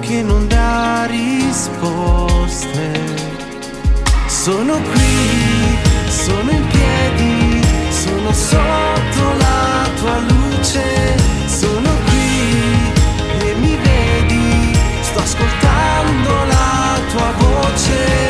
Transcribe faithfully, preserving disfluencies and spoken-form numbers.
che non dà risposte. Sono qui, sono in piedi, sono sotto la tua luce. Sono qui e mi vedi, sto ascoltando la tua voce.